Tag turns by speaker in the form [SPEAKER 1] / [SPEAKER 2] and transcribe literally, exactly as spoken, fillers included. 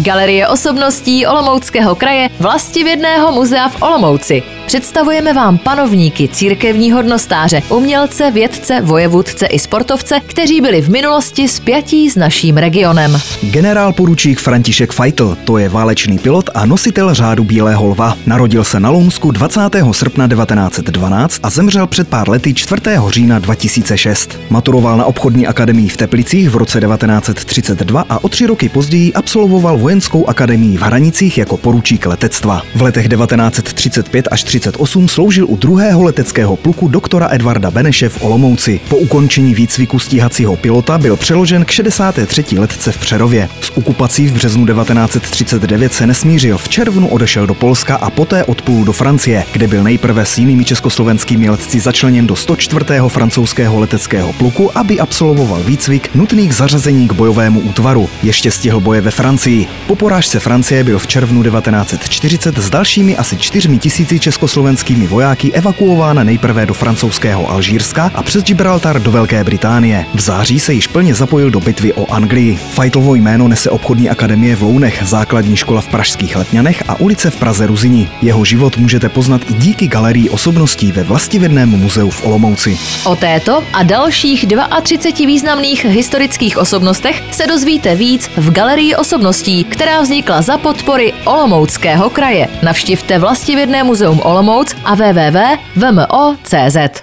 [SPEAKER 1] Galerie osobností Olomouckého kraje Vlastivědného muzea v Olomouci. Představujeme vám panovníky, církevní hodnostáře, umělce, vědce, vojevůdce i sportovce, kteří byli v minulosti spjatí s naším regionem.
[SPEAKER 2] Generál poručík František Fajtl, to je válečný pilot a nositel řádu Bílého lva. Narodil se na Lounsku dvacátého srpna devatenáct set dvanáct a zemřel před pár lety čtvrtého října dva tisíce šest. Maturoval na obchodní akademii v Teplicích v roce devatenáct set třicet dva a o tři roky později absolvoval vojenskou akademii v Hranicích jako poručík letectva. V letech devatenáct set třicet pět až třicet osm sloužil u druhého leteckého pluku doktora Edvarda Beneše v Olomouci. Po ukončení výcviku stíhacího pilota byl přeložen k šedesáté třetí letce v Přerově. S okupací v březnu devatenáct set třicet devět se nesmířil, v červnu odešel do Polska a poté odplul do Francie, kde byl nejprve s jinými československými letci začleněn do sto čtvrtého francouzského leteckého pluku, aby absolvoval výcvik nutný k zařazení k bojovému útvaru. Ještě stihl boje ve Francii. Po porážce Francie byl v červnu devatenáct set čtyřicet s dalšími asi čtyřmi tisíci československými vojáky evakuována nejprve do francouzského Alžírska a přes Gibraltar do Velké Británie. V září se již plně zapojil do bitvy o Anglii. Fajtlovo jméno nese obchodní akademie v Lounech, základní škola v pražských Letňanech a ulice v Praze Ruzini. Jeho život můžete poznat i díky galerii osobností ve Vlastivědném muzeu v Olomouci.
[SPEAKER 1] O této a dalších třiceti dvou významných historických osobnostech se dozvíte víc v Galerii osobností, která vznikla za podpory Olomouckého kraje. Navštivte Vlastivědné muzeum Olomouc a w w w tečka v m o tečka c z.